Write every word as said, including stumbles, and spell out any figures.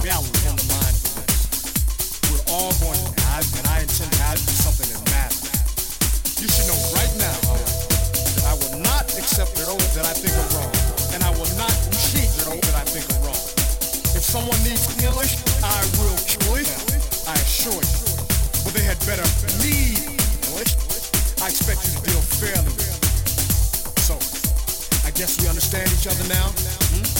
balance on the line for this. We're all going to have, and I intend to have something that matters. You should know right now, however, that I will not accept those that I think are wrong, and I will not cheat those that I think are wrong. If someone needs English, I will kill it, I assure you. But they had better need English. I expect you to deal fairly with it. So, I guess we understand each other now? Hmm?